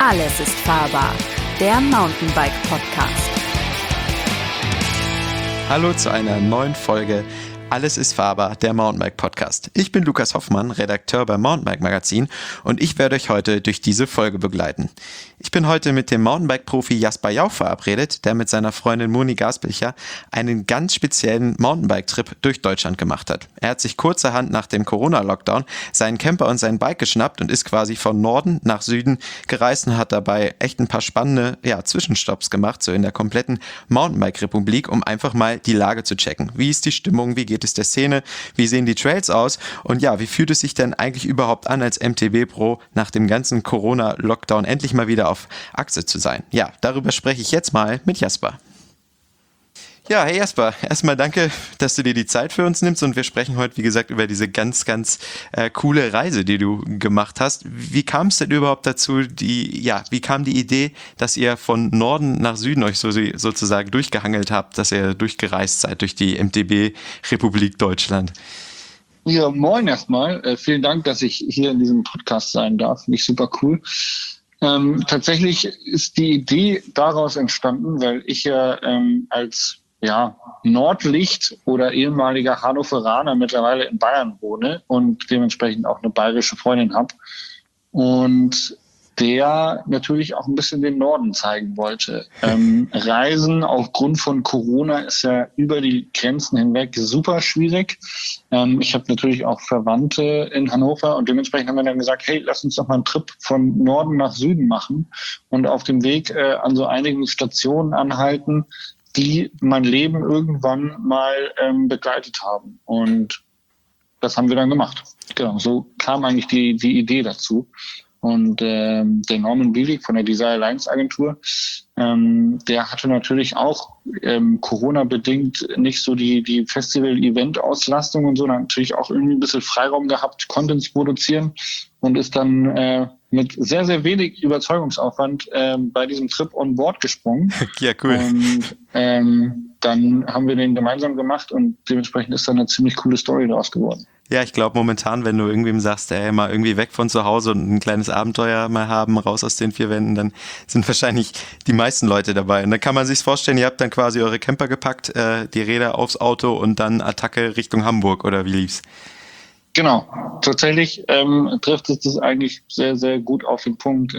Alles ist fahrbar, der Mountainbike-Podcast. Hallo zu einer neuen Folge Alles ist fahrbar, der Mountainbike-Podcast. Ich bin Lukas Hoffmann, Redakteur beim Mountainbike-Magazin und ich werde euch heute durch diese Folge begleiten. Ich bin heute mit dem Mountainbike-Profi Jasper Jauch verabredet, der mit seiner Freundin Moni Gaspilcher einen ganz speziellen Mountainbike-Trip durch Deutschland gemacht hat. Er hat sich kurzerhand nach dem Corona-Lockdown seinen Camper und sein Bike geschnappt und ist quasi von Norden nach Süden gereist und hat dabei echt ein paar spannende Zwischenstopps gemacht, so in der kompletten Mountainbike-Republik, um einfach mal die Lage zu checken. Wie ist die Stimmung, wie geht es der Szene, wie sehen die Trails aus und wie fühlt es sich denn eigentlich überhaupt an, als MTB-Pro nach dem ganzen Corona-Lockdown endlich mal wieder auf Achse zu sein? Ja, darüber spreche ich jetzt mal mit Jasper. Ja, hey Jasper, erstmal danke, dass du dir die Zeit für uns nimmst und wir sprechen heute, wie gesagt, über diese ganz coole Reise, die du gemacht hast. Wie kam es denn überhaupt dazu, wie kam die Idee, dass ihr von Norden nach Süden euch sozusagen durchgehangelt habt, dass ihr durchgereist seid durch die MTB-Republik Deutschland? Ja, moin erstmal. Vielen Dank, dass ich hier in diesem Podcast sein darf. Finde ich super cool. Tatsächlich ist die Idee daraus entstanden, weil ich ja als Nordlicht oder ehemaliger Hannoveraner mittlerweile in Bayern wohne und dementsprechend auch eine bayerische Freundin habe und der natürlich auch ein bisschen den Norden zeigen wollte. Reisen aufgrund von Corona ist ja über die Grenzen hinweg super schwierig. Ich habe natürlich auch Verwandte in Hannover und dementsprechend haben wir dann gesagt, hey, lass uns doch mal einen Trip von Norden nach Süden machen und auf dem Weg an so einigen Stationen anhalten, die mein Leben irgendwann mal begleitet haben. Und das haben wir dann gemacht. Genau, so kam eigentlich die Idee dazu. Und der Norman Bielik von der Desire Alliance Agentur, der hatte natürlich auch Corona-bedingt nicht so die Festival-Event-Auslastung und so, dann natürlich auch irgendwie ein bisschen Freiraum gehabt, Content zu produzieren und ist dann mit sehr, sehr wenig Überzeugungsaufwand bei diesem Trip on Board gesprungen. Ja, cool. Und dann haben wir den gemeinsam gemacht und dementsprechend ist dann eine ziemlich coole Story daraus geworden. Ja, ich glaube momentan, wenn du irgendwem sagst, mal irgendwie weg von zu Hause und ein kleines Abenteuer mal haben, raus aus den vier Wänden, dann sind wahrscheinlich die meisten Leute dabei. Und dann kann man sich vorstellen, ihr habt dann quasi eure Camper gepackt, die Räder aufs Auto und dann Attacke Richtung Hamburg, oder wie lief's? Genau, tatsächlich trifft es das eigentlich sehr, sehr gut auf den Punkt.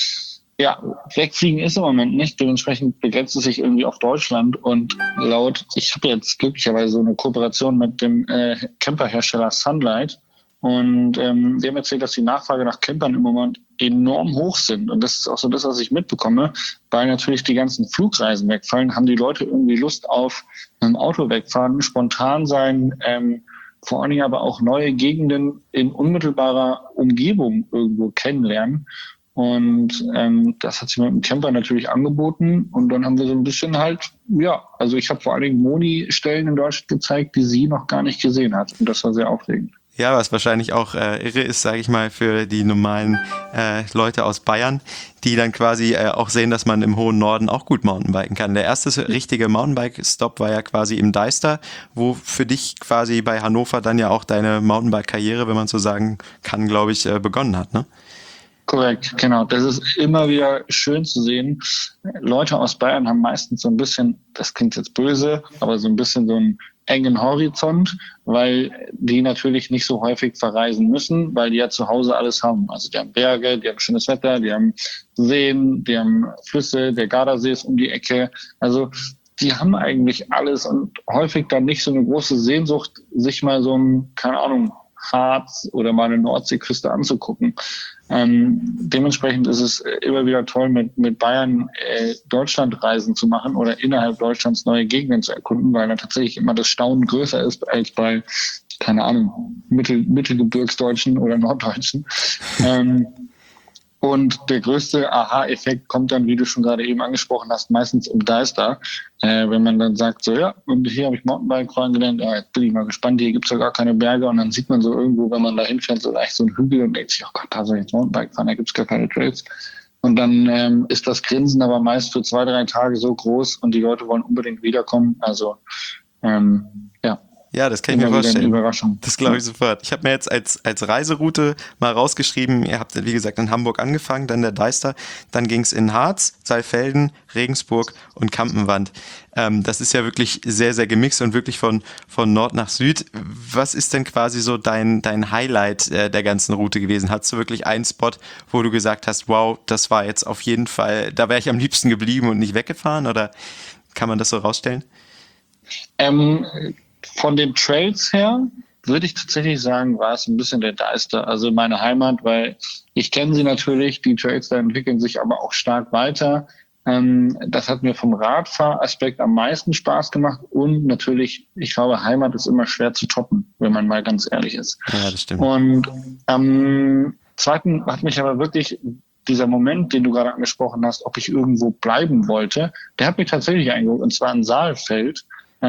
Wegfliegen ist im Moment nicht, dementsprechend begrenzt es sich irgendwie auf Deutschland und ich habe jetzt glücklicherweise so eine Kooperation mit dem Camperhersteller Sunlight und die haben erzählt, dass die Nachfrage nach Campern im Moment enorm hoch sind und das ist auch so das, was ich mitbekomme, weil natürlich die ganzen Flugreisen wegfallen, haben die Leute irgendwie Lust auf ein Auto wegfahren, spontan sein, vor allen Dingen aber auch neue Gegenden in unmittelbarer Umgebung irgendwo kennenlernen. Und das hat sich mit dem Camper natürlich angeboten. Und dann haben wir so ein bisschen also ich habe vor allen Dingen Moni Stellen in Deutschland gezeigt, die sie noch gar nicht gesehen hat. Und das war sehr aufregend. Ja, was wahrscheinlich auch irre ist, sage ich mal, für die normalen Leute aus Bayern, die dann quasi auch sehen, dass man im hohen Norden auch gut Mountainbiken kann. Der erste richtige Mountainbike-Stop war ja quasi im Deister, wo für dich quasi bei Hannover dann ja auch deine Mountainbike-Karriere, wenn man so sagen kann, glaube ich, begonnen hat, ne? Korrekt, genau. Das ist immer wieder schön zu sehen. Leute aus Bayern haben meistens so ein bisschen, das klingt jetzt böse, aber so ein bisschen so einen engen Horizont, weil die natürlich nicht so häufig verreisen müssen, weil die ja zu Hause alles haben. Also die haben Berge, die haben schönes Wetter, die haben Seen, die haben Flüsse, der Gardasee ist um die Ecke. Also die haben eigentlich alles und häufig dann nicht so eine große Sehnsucht, sich mal so ein, keine Ahnung, Harz oder mal eine Nordseeküste anzugucken. Dementsprechend ist es immer wieder toll, mit Bayern Deutschlandreisen zu machen oder innerhalb Deutschlands neue Gegenden zu erkunden, weil dann tatsächlich immer das Staunen größer ist als bei, keine Ahnung, Mittelgebirgsdeutschen oder Norddeutschen. Und der größte Aha-Effekt kommt dann, wie du schon gerade eben angesprochen hast, meistens im Deister. Wenn man dann sagt, so und hier habe ich Mountainbike-Fahren gelernt, jetzt bin ich mal gespannt, hier gibt's ja gar keine Berge und dann sieht man so irgendwo, wenn man da hinfährt, so leicht so einen Hügel und denkt sich, oh Gott, da soll ich jetzt Mountainbike fahren, da gibt's gar keine Trails. Und dann ist das Grinsen aber meist für 2-3 Tage so groß und die Leute wollen unbedingt wiederkommen. Also Ja, das kann ich mir immer wieder eine vorstellen. Überraschung. Das glaube ich sofort. Ich habe mir jetzt als Reiseroute mal rausgeschrieben, ihr habt, wie gesagt, in Hamburg angefangen, dann der Deister, dann ging es in Harz, Saalfelden, Regensburg und Kampenwand. Das ist ja wirklich sehr, sehr gemixt und wirklich von Nord nach Süd. Was ist denn quasi so dein Highlight der ganzen Route gewesen? Hattest du wirklich einen Spot, wo du gesagt hast, wow, das war jetzt auf jeden Fall, da wäre ich am liebsten geblieben und nicht weggefahren? Oder kann man das so rausstellen? Ähm, von den Trails her würde ich tatsächlich sagen, war es ein bisschen der Deister, also meine Heimat, weil ich kenne sie natürlich, die Trails da entwickeln sich aber auch stark weiter. Das hat mir vom Radfahraspekt am meisten Spaß gemacht und natürlich, ich glaube, Heimat ist immer schwer zu toppen, wenn man mal ganz ehrlich ist. Ja, das stimmt. Und am zweiten hat mich aber wirklich dieser Moment, den du gerade angesprochen hast, ob ich irgendwo bleiben wollte, der hat mich tatsächlich eingeholt, und zwar in Saalfeld.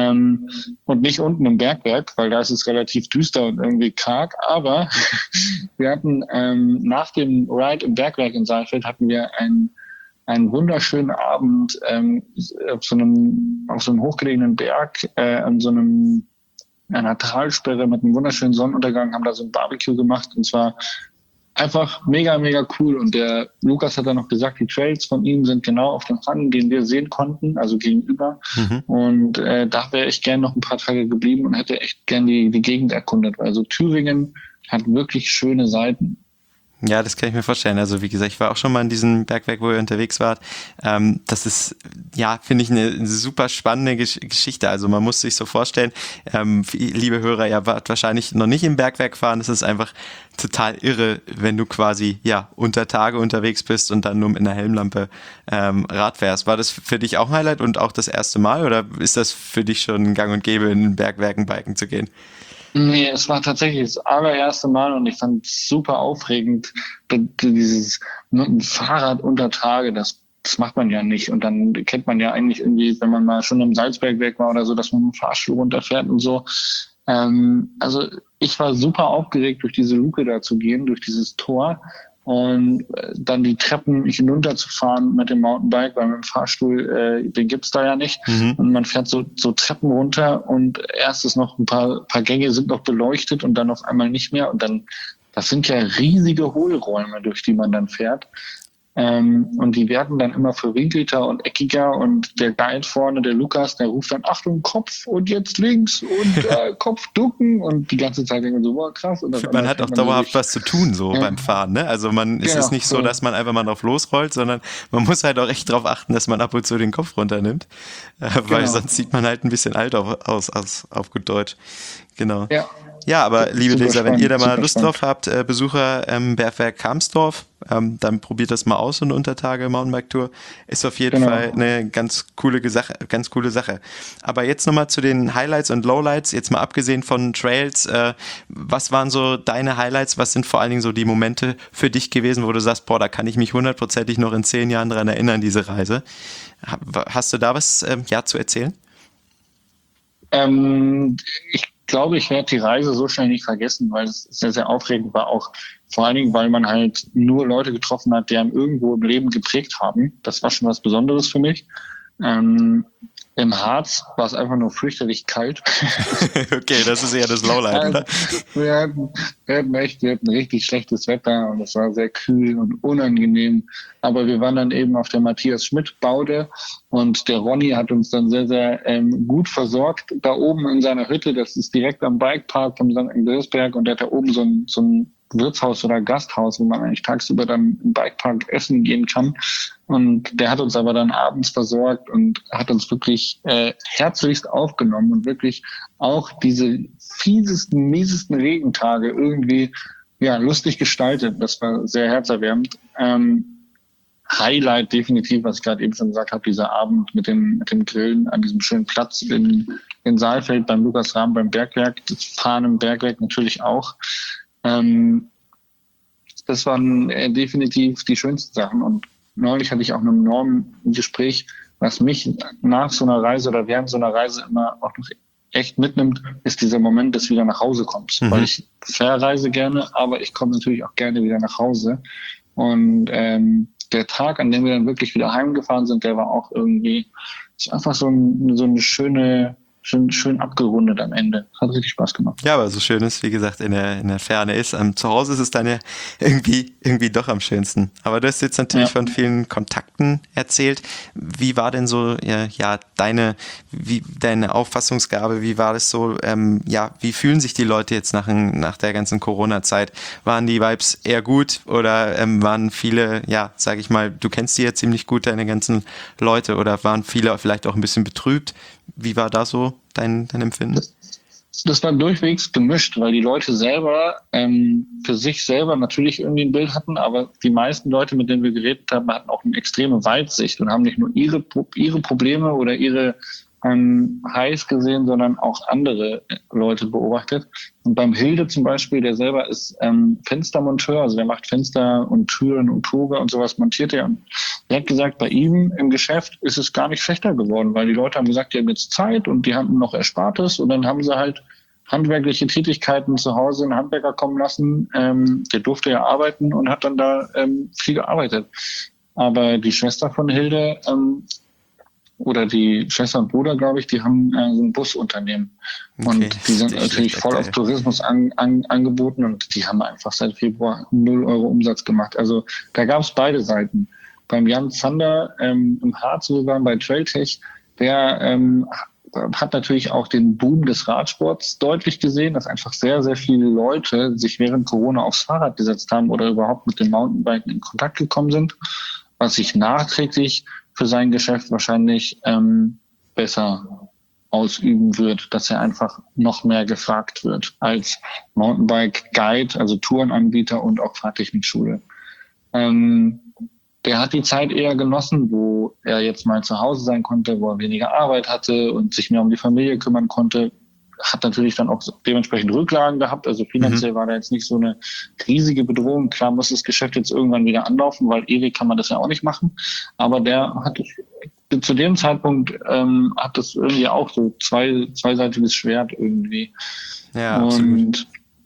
Und nicht unten im Bergwerk, weil da ist es relativ düster und irgendwie karg. Aber wir hatten nach dem Ride im Bergwerk in Saalfeld hatten wir einen wunderschönen Abend auf so einem hochgelegenen Berg an so einer Talsperre mit einem wunderschönen Sonnenuntergang, haben da so ein Barbecue gemacht, und zwar einfach mega, mega cool. Und der Lukas hat dann noch gesagt, die Trails von ihm sind genau auf dem Hang, den wir sehen konnten, also gegenüber. Und da wäre ich gern noch ein paar Tage geblieben und hätte echt gern die Gegend erkundet. Also Thüringen hat wirklich schöne Seiten. Ja, das kann ich mir vorstellen. Also wie gesagt, ich war auch schon mal in diesem Bergwerk, wo ihr unterwegs wart. Das ist, ja, finde ich eine super spannende Geschichte. Also man muss sich so vorstellen, liebe Hörer, ihr wart wahrscheinlich noch nicht im Bergwerk fahren. Das ist einfach total irre, wenn du quasi unter Tage unterwegs bist und dann nur mit einer Helmlampe Rad fährst. War das für dich auch ein Highlight und auch das erste Mal, oder ist das für dich schon gang und gäbe, in den Bergwerken biken zu gehen? Nee, es war tatsächlich das allererste Mal und ich fand es super aufregend. Dieses mit dem Fahrrad unter Tage, das macht man ja nicht. Und dann kennt man ja eigentlich irgendwie, wenn man mal schon im Salzbergwerk war oder so, dass man mit dem Fahrstuhl runterfährt und so. Also ich war super aufgeregt, durch diese Luke da zu gehen, durch dieses Tor. Und dann die Treppen hinunter zu fahren mit dem Mountainbike, weil mit dem Fahrstuhl, den gibt's da ja nicht. Und man fährt so Treppen runter und erst ist noch ein paar Gänge sind noch beleuchtet und dann auf einmal nicht mehr. Und dann, das sind ja riesige Hohlräume, durch die man dann fährt. Und die werden dann immer verwinkelter und eckiger und der Guide vorne, der Lukas, der ruft dann, Achtung, Kopf und jetzt links und Kopf ducken und die ganze Zeit denken so, boah, krass. Und man hat auch dauerhaft was zu tun so beim Fahren, ne? Also es ist nicht so, dass man einfach mal drauf losrollt, sondern man muss halt auch echt drauf achten, dass man ab und zu den Kopf runternimmt, weil sonst sieht man halt ein bisschen alt aus auf gut Deutsch. Genau. Ja, aber liebe Super Leser, wenn ihr da mal spannend, Lust drauf habt, Besucher Bergwerk Kamsdorf, dann probiert das mal aus, so eine Untertage-Mountainbike-Tour. Ist auf jeden Fall eine ganz coole Sache. Aber jetzt nochmal zu den Highlights und Lowlights, jetzt mal abgesehen von Trails, was waren so deine Highlights, was sind vor allen Dingen so die Momente für dich gewesen, wo du sagst, boah, da kann ich mich 100%ig noch in 10 Jahren dran erinnern, diese Reise. Hast du da was zu erzählen? Ich glaube, ich werde die Reise so schnell nicht vergessen, weil es sehr, sehr aufregend war, auch vor allen Dingen, weil man halt nur Leute getroffen hat, die einem irgendwo im Leben geprägt haben. Das war schon was Besonderes für mich. Im Harz war es einfach nur fürchterlich kalt. Okay, das ist eher das Lowlight, oder? Wir hatten richtig schlechtes Wetter und es war sehr kühl und unangenehm. Aber wir waren dann eben auf der Matthias-Schmidt-Baude und der Ronny hat uns dann sehr, sehr gut versorgt. Da oben in seiner Hütte, das ist direkt am Bikepark vom St. Andreasberg, und der hat da oben so ein Wirtshaus oder Gasthaus, wo man eigentlich tagsüber dann im Bikepark essen gehen kann. Und der hat uns aber dann abends versorgt und hat uns wirklich herzlichst aufgenommen und wirklich auch diese miesesten Regentage irgendwie lustig gestaltet. Das war sehr herzerwärmend. Highlight definitiv, was ich gerade eben schon gesagt habe, dieser Abend mit dem Grillen an diesem schönen Platz in Saalfeld beim Lukas Rahm beim Bergwerk, das Fahren im Bergwerk natürlich auch. Das waren definitiv die schönsten Sachen. Und neulich hatte ich auch mit einem Norm ein Gespräch, was mich nach so einer Reise oder während so einer Reise immer auch noch echt mitnimmt, ist dieser Moment des wieder nach Hause kommst. Weil ich verreise gerne, aber ich komme natürlich auch gerne wieder nach Hause. Und der Tag, an dem wir dann wirklich wieder heimgefahren sind, der war auch irgendwie, ist einfach so eine schöne schön abgerundet am Ende. Hat richtig Spaß gemacht. Ja, aber so schön ist, wie gesagt, in der Ferne ist. Zu Hause ist es dann ja irgendwie doch am schönsten. Aber du hast jetzt natürlich von vielen Kontakten erzählt. Wie war denn so, deine Auffassungsgabe? Wie war das so? Wie fühlen sich die Leute jetzt nach der ganzen Corona-Zeit? Waren die Vibes eher gut oder waren viele, sag ich mal, du kennst die ja ziemlich gut, deine ganzen Leute, oder waren viele vielleicht auch ein bisschen betrübt? Wie war da so dein Empfinden? Das war durchwegs gemischt, weil die Leute selber für sich selber natürlich irgendwie ein Bild hatten, aber die meisten Leute, mit denen wir geredet haben, hatten auch eine extreme Weitsicht und haben nicht nur ihre Probleme oder ihre Highs gesehen, sondern auch andere Leute beobachtet. Und beim Hilde zum Beispiel, der selber ist Fenstermonteur, also der macht Fenster und Türen und Tore und sowas, montiert er. Und er hat gesagt, bei ihm im Geschäft ist es gar nicht schlechter geworden, weil die Leute haben gesagt, die haben jetzt Zeit und die haben noch Erspartes und dann haben sie halt handwerkliche Tätigkeiten zu Hause einen Handwerker kommen lassen. Der durfte ja arbeiten und hat dann da viel gearbeitet. Aber die Schwester von Hilde oder die Schwester und Bruder, glaube ich, die haben so ein Busunternehmen. Okay. Und die sind natürlich voll auf Tourismus angeboten und die haben einfach seit Februar 0 Euro Umsatz gemacht. Also da gab es beide Seiten. Beim Jan Zander im Harz, wo wir waren bei Trailtech, der hat natürlich auch den Boom des Radsports deutlich gesehen, dass einfach sehr, sehr viele Leute sich während Corona aufs Fahrrad gesetzt haben oder überhaupt mit dem Mountainbiken in Kontakt gekommen sind, was sich nachträglich für sein Geschäft wahrscheinlich besser ausüben wird, dass er einfach noch mehr gefragt wird als Mountainbike-Guide, also Tourenanbieter und auch Fahrtechnikschule. Der hat die Zeit eher genossen, wo er jetzt mal zu Hause sein konnte, wo er weniger Arbeit hatte und sich mehr um die Familie kümmern konnte. Hat natürlich dann auch dementsprechend Rücklagen gehabt. Also finanziell war da jetzt nicht so eine riesige Bedrohung. Klar muss das Geschäft jetzt irgendwann wieder anlaufen, weil ewig kann man das ja auch nicht machen. Aber der hat zu dem Zeitpunkt hat das irgendwie auch so zweiseitiges Schwert irgendwie. Ja, und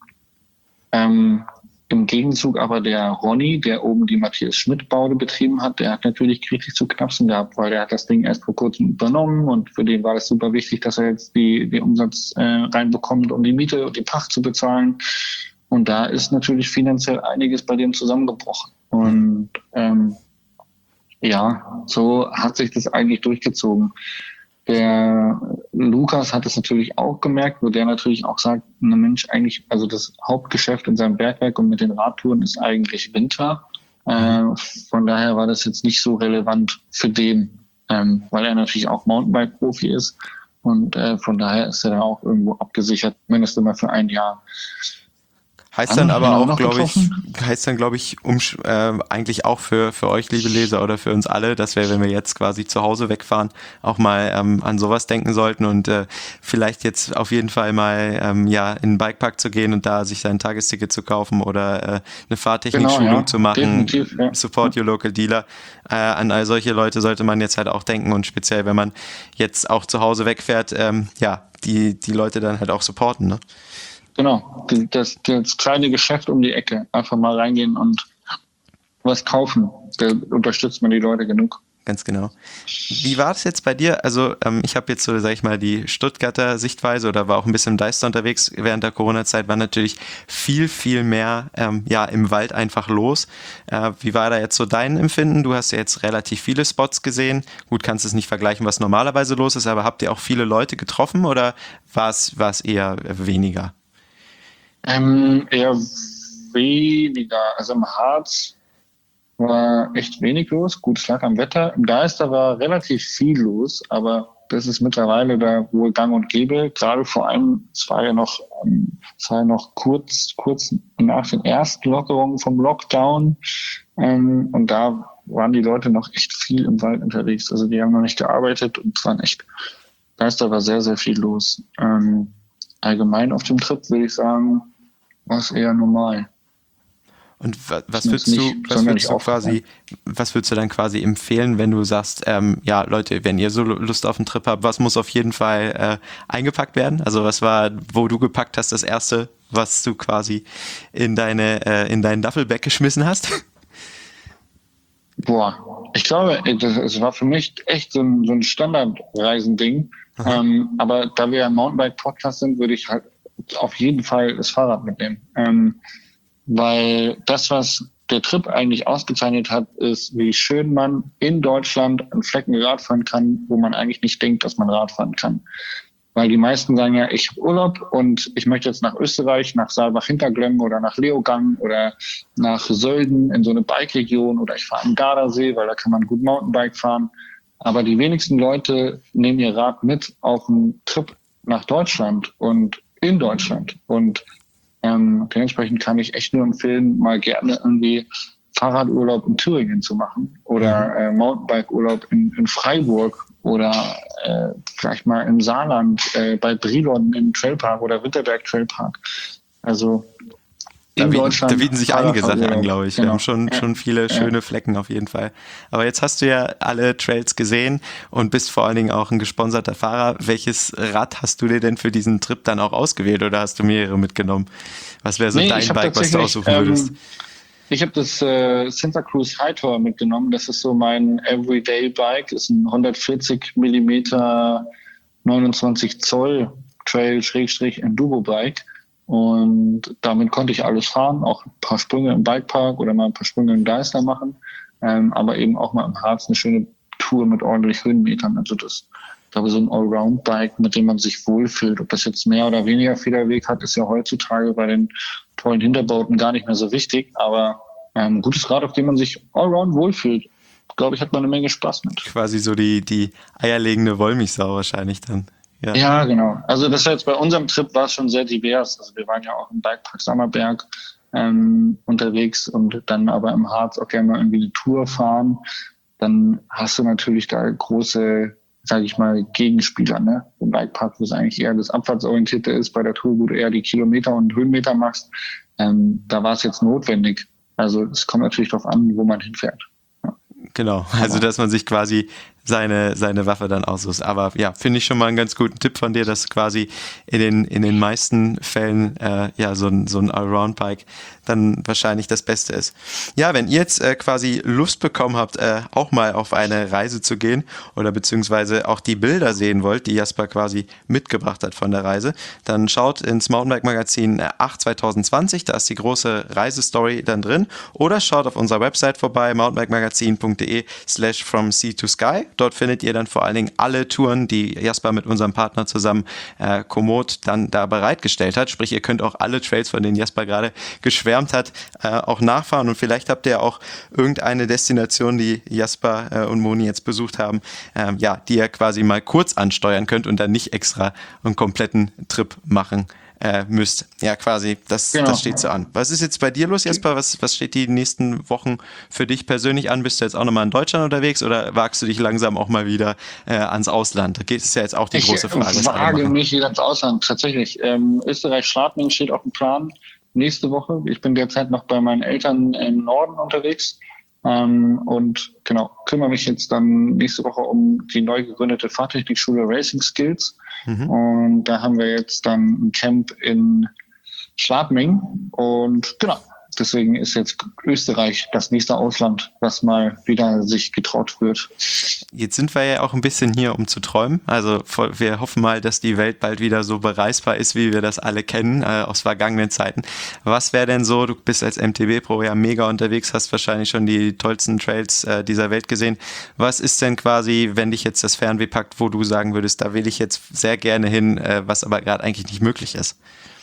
im Gegenzug aber der Ronny, der oben die Matthias Schmidt-Baude betrieben hat, der hat natürlich richtig zu knapsen gehabt, weil der hat das Ding erst vor kurzem übernommen und für den war das super wichtig, dass er jetzt die Umsatz reinbekommt, um die Miete und die Pacht zu bezahlen. Und da ist natürlich finanziell einiges bei dem zusammengebrochen. Und so hat sich das eigentlich durchgezogen. Der Lukas hat es natürlich auch gemerkt, wo der natürlich auch sagt, ne Mensch, eigentlich, also das Hauptgeschäft in seinem Bergwerk und mit den Radtouren ist eigentlich Winter. Von daher war das jetzt nicht so relevant für den, weil er natürlich auch Mountainbike-Profi ist und von daher ist er da auch irgendwo abgesichert, mindestens immer für ein Jahr. Heißt dann aber auch, glaube ich, eigentlich auch für euch, liebe Leser, oder für uns alle, dass wir, wenn wir jetzt quasi zu Hause wegfahren, auch mal an sowas denken sollten und vielleicht jetzt auf jeden Fall mal in den Bikepark zu gehen und da sich sein Tagesticket zu kaufen oder eine Fahrtechnikschulung zu machen, Support your local dealer. An all solche Leute sollte man jetzt halt auch denken und speziell, wenn man jetzt auch zu Hause wegfährt, die Leute dann halt auch supporten, ne? Genau, das kleine Geschäft um die Ecke. Einfach mal reingehen und was kaufen. Da unterstützt man die Leute genug. Ganz genau. Wie war das jetzt bei dir? Also ich habe jetzt so, sag ich mal, die Stuttgarter Sichtweise oder war auch ein bisschen im Deister unterwegs während der Corona-Zeit, war natürlich viel, viel mehr im Wald einfach los. Wie war da jetzt so dein Empfinden? Du hast ja jetzt relativ viele Spots gesehen. Gut, kannst es nicht vergleichen, was normalerweise los ist, aber habt ihr auch viele Leute getroffen oder war es eher weniger? Eher weniger. Also im Harz war echt wenig los. Gut, es lag am Wetter. Im Deister war relativ viel los, aber das ist mittlerweile da wohl gang und gäbe. Gerade vor allem, es war ja noch kurz nach den ersten Lockerungen vom Lockdown. Und da waren die Leute noch echt viel im Wald unterwegs. Also die haben noch nicht gearbeitet und es waren echt, Deister war sehr, sehr viel los. Allgemein auf dem Trip würde ich sagen, war es eher normal. Und was würdest du dann quasi empfehlen, wenn du sagst, Leute, wenn ihr so Lust auf einen Trip habt, was muss auf jeden Fall eingepackt werden? Also was war, wo du gepackt hast, das erste, was du quasi in deinen Duffelbag geschmissen hast? Boah, ich glaube, es war für mich echt so ein Standardreisending. Aber da wir ja ein Mountainbike-Podcast sind, würde ich halt auf jeden Fall das Fahrrad mitnehmen. Weil das, was der Trip eigentlich ausgezeichnet hat, ist, wie schön man in Deutschland an Flecken Rad fahren kann, wo man eigentlich nicht denkt, dass man Rad fahren kann. Weil die meisten sagen ja, ich habe Urlaub und ich möchte jetzt nach Österreich, nach Saalbach-Hinterglemm oder nach Leogang oder nach Sölden in so eine Bike-Region oder ich fahre am Gardasee, weil da kann man gut Mountainbike fahren. Aber die wenigsten Leute nehmen ihr Rad mit auf einen Trip nach Deutschland und in Deutschland. Und dementsprechend kann ich echt nur empfehlen, mal gerne irgendwie Fahrradurlaub in Thüringen zu machen oder Mountainbike-Urlaub in Freiburg oder vielleicht mal im Saarland bei Brilon im Trailpark oder Winterberg Trailpark. Also in Deutschland. Da bieten sich einige Sachen an, glaube ich. Genau. Wir haben schon viele schöne Flecken auf jeden Fall. Aber jetzt hast du ja alle Trails gesehen und bist vor allen Dingen auch ein gesponserter Fahrer. Welches Rad hast du dir denn für diesen Trip dann auch ausgewählt oder hast du mehrere mitgenommen? Was wäre so dein Bike, was du aussuchen würdest? Ich habe das Santa Cruz High Tour mitgenommen. Das ist so mein Everyday Bike. Das ist ein 140 Millimeter 29 Zoll Trail-Enduro-Bike. Und damit konnte ich alles fahren, auch ein paar Sprünge im Bikepark oder mal ein paar Sprünge im Deister machen, aber eben auch mal im Harz eine schöne Tour mit ordentlich Höhenmetern. Also das, ich glaube, so ein Allround-Bike, mit dem man sich wohlfühlt. Ob das jetzt mehr oder weniger Federweg hat, ist ja heutzutage bei den tollen Hinterbauten gar nicht mehr so wichtig, aber ein gutes Rad, auf dem man sich allround wohlfühlt. Glaube ich, hat man eine Menge Spaß mit. Quasi so die eierlegende Wollmilchsau wahrscheinlich dann. Ja, genau. Also das heißt, bei unserem Trip war es schon sehr divers. Also wir waren ja auch im Bikepark Sammerberg unterwegs und dann aber im Harz auch gerne mal irgendwie eine Tour fahren. Dann hast du natürlich da große, sage ich mal, Gegenspieler, ne? Im Bikepark, wo es eigentlich eher das Abfahrtsorientierte ist, bei der Tour, wo du eher die Kilometer und Höhenmeter machst. Da war es jetzt notwendig. Also es kommt natürlich darauf an, wo man hinfährt. Genau, also dass man sich quasi seine Waffe dann aussucht. Aber ja, finde ich schon mal einen ganz guten Tipp von dir, dass quasi in den meisten Fällen so ein Allround-Bike dann wahrscheinlich das Beste ist. Ja, wenn ihr jetzt quasi Lust bekommen habt, auch mal auf eine Reise zu gehen oder beziehungsweise auch die Bilder sehen wollt, die Jasper quasi mitgebracht hat von der Reise, dann schaut ins Mountainbike-Magazin 8 2020, da ist die große Reisestory dann drin, oder schaut auf unserer Website vorbei, mountainbikemagazin.de/from sea to sky. Dort findet ihr dann vor allen Dingen alle Touren, die Jasper mit unserem Partner zusammen Komoot dann da bereitgestellt hat. Sprich, ihr könnt auch alle Trails, von denen Jasper gerade geschwärmt hat, auch nachfahren. Und vielleicht habt ihr auch irgendeine Destination, die Jasper und Moni jetzt besucht haben, die ihr quasi mal kurz ansteuern könnt und dann nicht extra einen kompletten Trip machen müsst. Ja, quasi, das steht so an. Was ist jetzt bei dir los, Jasper? Was steht die nächsten Wochen für dich persönlich an? Bist du jetzt auch nochmal in Deutschland unterwegs oder wagst du dich langsam auch mal wieder ans Ausland? Da ist ja jetzt auch die große Frage. Ich wage mich wieder ins Ausland, tatsächlich. Österreich-Schladming steht auf dem Plan nächste Woche. Ich bin derzeit noch bei meinen Eltern im Norden unterwegs. Und genau, kümmere mich jetzt dann nächste Woche um die neu gegründete Fahrtechnikschule Racing Skills. Und da haben wir jetzt dann ein Camp in Schladming. Und genau, deswegen ist jetzt Österreich das nächste Ausland, das mal wieder sich getraut wird. Jetzt sind wir ja auch ein bisschen hier, um zu träumen. Also wir hoffen mal, dass die Welt bald wieder so bereisbar ist, wie wir das alle kennen aus vergangenen Zeiten. Was wäre denn so, du bist als MTB-Pro ja mega unterwegs, hast wahrscheinlich schon die tollsten Trails dieser Welt gesehen. Was ist denn quasi, wenn dich jetzt das Fernweh packt, wo du sagen würdest, da will ich jetzt sehr gerne hin, was aber gerade eigentlich nicht möglich ist?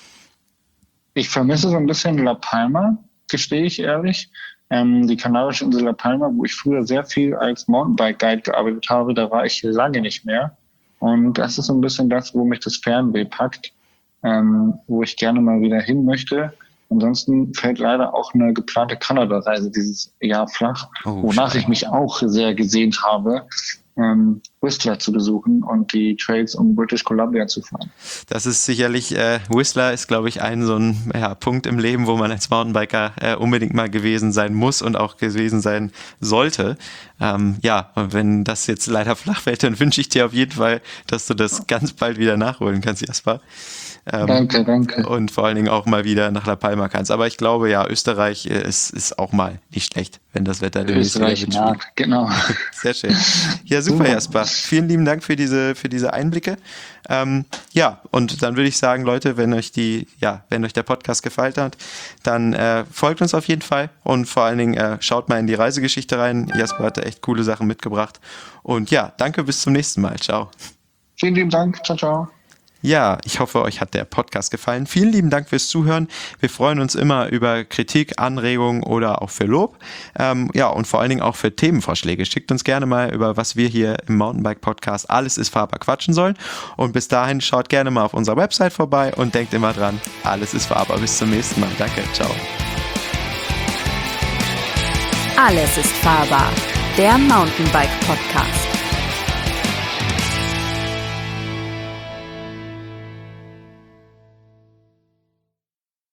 Ich vermisse so ein bisschen La Palma, gestehe ich ehrlich. Die kanarische Insel La Palma, wo ich früher sehr viel als Mountainbike-Guide gearbeitet habe, da war ich lange nicht mehr. Und das ist so ein bisschen das, wo mich das Fernweh packt, wo ich gerne mal wieder hin möchte. Ansonsten fällt leider auch eine geplante Kanada-Reise dieses Jahr flach, wonach ich mich auch sehr gesehnt habe. Whistler zu besuchen und die Trails um British Columbia zu fahren. Das ist sicherlich, Whistler ist, glaube ich, so ein Punkt im Leben, wo man als Mountainbiker unbedingt mal gewesen sein muss und auch gewesen sein sollte. Und wenn das jetzt leider flach fällt, dann wünsche ich dir auf jeden Fall, dass du das ganz bald wieder nachholen kannst, Jasper. Danke. Und vor allen Dingen auch mal wieder nach La Palma kannst. Aber ich glaube, ja, Österreich ist auch mal nicht schlecht, wenn das Wetter demnächst wieder mitspielt. Genau. Sehr schön. Ja, super, Jasper. Vielen lieben Dank für diese Einblicke. Und dann würde ich sagen, Leute, wenn euch der Podcast gefallen hat, dann folgt uns auf jeden Fall und vor allen Dingen schaut mal in die Reisegeschichte rein. Jasper hat da echt coole Sachen mitgebracht. Und ja, danke, bis zum nächsten Mal. Ciao. Vielen lieben Dank. Ciao, ciao. Ja, ich hoffe, euch hat der Podcast gefallen. Vielen lieben Dank fürs Zuhören. Wir freuen uns immer über Kritik, Anregungen oder auch für Lob. Und vor allen Dingen auch für Themenvorschläge. Schickt uns gerne mal, über was wir hier im Mountainbike-Podcast Alles ist fahrbar quatschen sollen. Und bis dahin schaut gerne mal auf unserer Website vorbei und denkt immer dran, alles ist fahrbar. Bis zum nächsten Mal. Danke, ciao. Alles ist fahrbar. Der Mountainbike-Podcast.